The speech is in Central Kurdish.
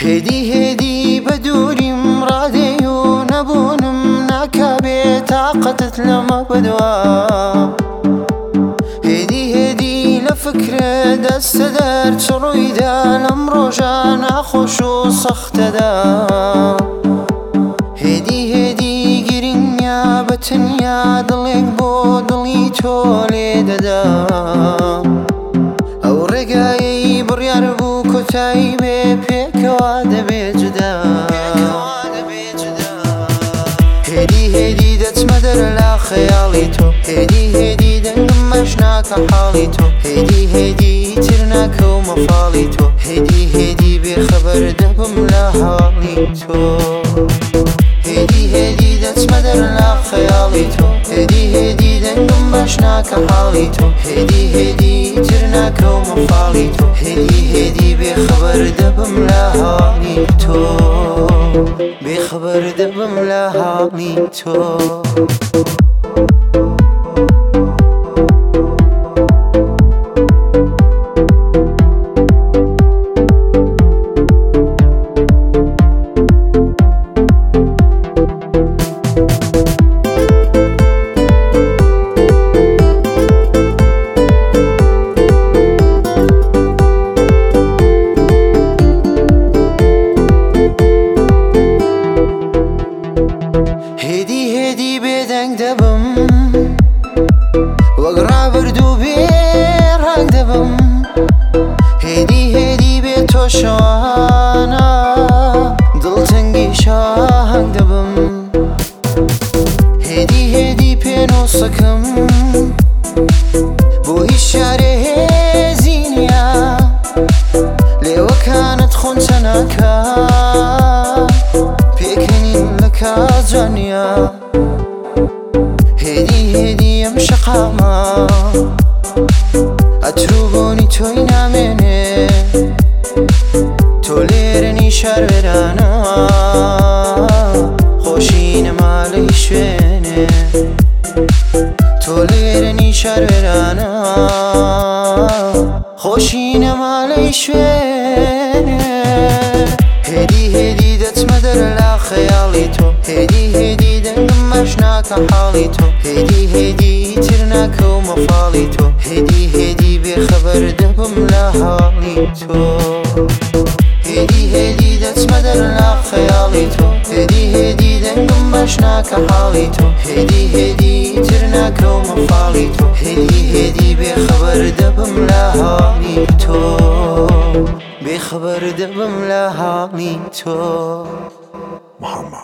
هێدی بە دووریم ڕادێ و نەبوونم ناکابێ تاقەتت لەمە بەدوا هێدی لە فکرە دەستە دەرچ ڕوویدا لەم ڕۆژە ناخۆش و سەختەدا هێدی گرنگە بە تەنیا دڵێک بۆ دڵی تۆ لێ دەدا ئەو ڕێگایەی بڕیار بوو کۆتایی بێ پێکەوە دەبێ جودا هێدی دەچمە دەرە لا خەیاڵی تۆ هێدی دەنگم مەش ناکە حاڵی تۆ هێدی تر ناکەومە فاڵی تۆ هێدی بێخەبەر دەبم لە حاڵی تۆ هێدی دەچمە دەرە لا خەیاڵی تۆ هێدی دەنگم مەش ناکە حاڵی تۆ هێدی تر ناکەومە فاڵی تۆ هێدی بێخەبەر دەبم لە حاڵی تۆ بێخەبەر دەبم لە حاڵی تۆ هێدی بێدەنگ دەبم وەک ڕابردوو بێڕنگ دەبم هێدی بێ تۆ شەوانە دڵتەنگی شاهنگ دەبم هێدی پێنۆسەکەم بۆ هیچ شارێ هێزی نییە لێوەکانت خۆنچە ناکە پێکەنین لە کاجانیا هێدی ئەم شەقامە ئەتروبۆنی تۆی نامێنێ تۆ لێرەنی شارێرانە خۆشی نەمالەی شوێنێ تۆ لێرەنی شارێرانە خۆشی نەمالەی شوێنێ هێدی دەچمە دەرە لا خەیاڵی تۆ هێدی دەنگم مەش ناکە حاڵی تۆ هێدی تر ناکەومە فاڵی تۆ هێدی بێخەبەر دەبم لە حاڵی تۆ هێدی دەچمە دەرە لا خەیاڵی تۆ هێدی دەنگم مەش ناکە حاڵی تۆ هێدی تر ناکەومە فاڵی تۆ هێدی بێخەبەر دەبم لە حاڵی تۆ بێخەبەر دەبم لە حاڵی تۆ محمد